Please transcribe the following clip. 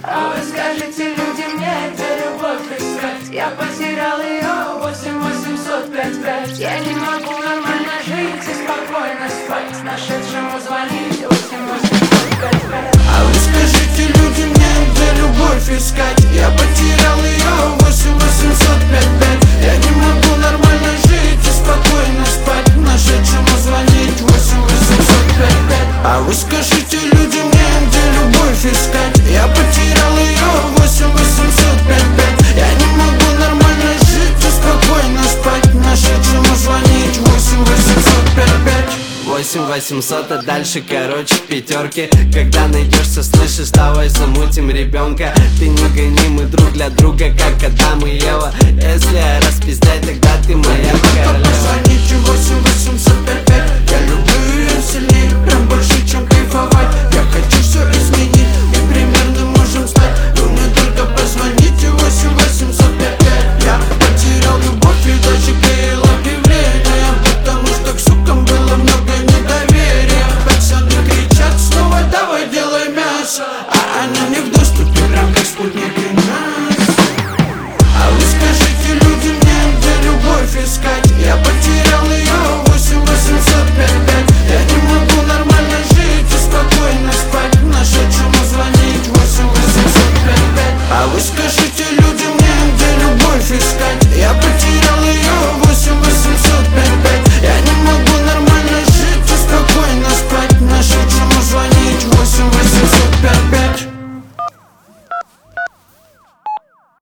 А вы скажите, люди, мне где любовь искать? Я потерял ее 8-800-55. Я не могу нормально жить и спокойно спать. Нашедшему звонить 8-800-55. А вы скажите, люди, мне где любовь искать? Я потерял ее 8-800-55. Я не могу нормально жить и спокойно спать. Нашедшему звонить 8-800-55. А вы скажите, люди, мне где любовь искать? Я потерял ее 8-800-55. Я не могу нормально жить и спокойно спать. Нашедшему звонить 8-800-55. 8-800, а дальше, короче, пятерки. Когда найдешься, слышишь, давай замутим ребенка. Ты не гони, мы друг для друга, как Адам и Ева. Если я распиздай, тогда ты моя королева. Позвоните 8-800-55. Я люблю ее сильнее, прям больше,